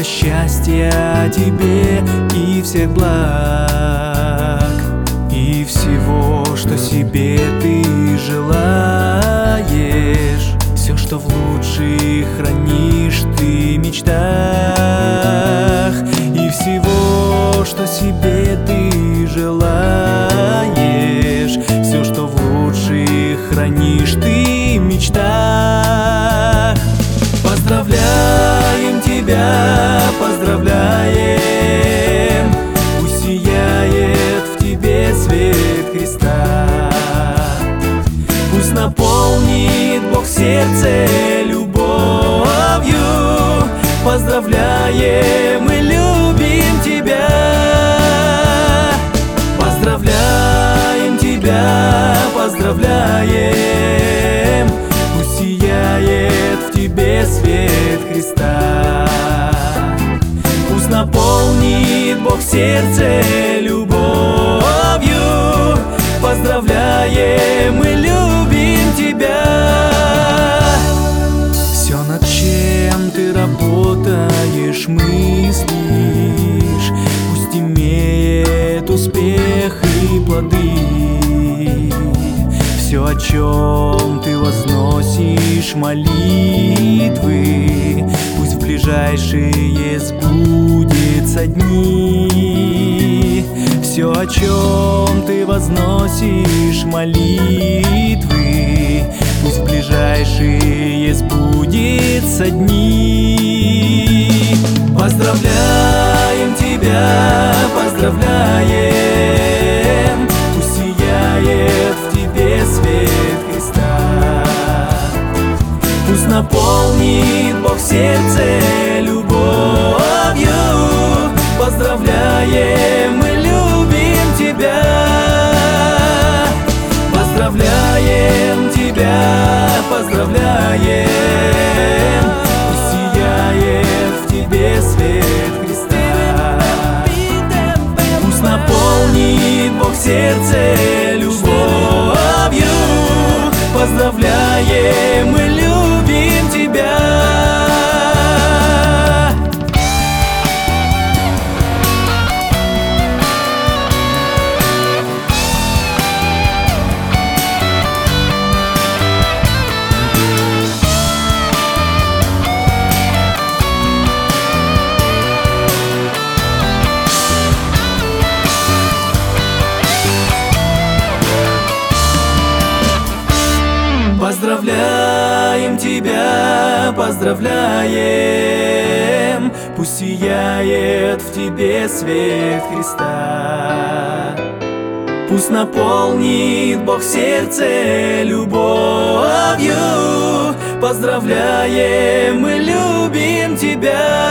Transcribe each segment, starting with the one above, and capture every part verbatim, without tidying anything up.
счастья тебе и всех благ, и всего, что себе ты желаешь. Все, что в лучших хранишь ты мечтах, и всего, что себе ты желаешь. Все, что в лучших хранишь ты мечтах. Поздравляем тебя, поздравляем, пусть сияет в тебе свет Христа. Пусть наполнит Бог сердце любовью. Поздравляем, мы любим тебя. Поздравляем тебя, поздравляем, пусть сияет в тебе свет Христа. Пусть наполнит Бог сердце любовью. Поздравляем, мы любим тебя. Все, над чем ты работаешь, мыслишь, пусть имеет успех и плоды. Все, о чем ты возносишь молитвы, пусть в ближайшие сбудется дни. Все, о чем ты возносишь молитвы, пусть в ближайшие сбудется дни. Поздравляем тебя, поздравляем, пусть сияет в тебе свет Христа. Пусть наполнит Бог сердце любовью. Поздравляем, мы любим тебя. Поздравляем тебя, поздравляем, пусть сияет в тебе свет Христа. Пусть наполнит Бог сердце любовью. Поздравляем, мы любим тебя. Поздравляем тебя, поздравляем, пусть сияет в тебе свет Христа. Пусть наполнит Бог сердце любовью. Поздравляем, мы любим тебя.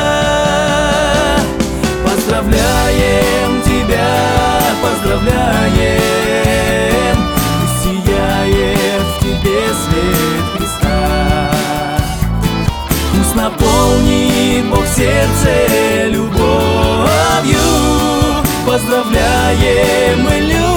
Поздравляем тебя, поздравляем, пусть сияет в тебе свет Христа. Пусть наполнит Бог сердце любовью. Поздравляем, мы любим.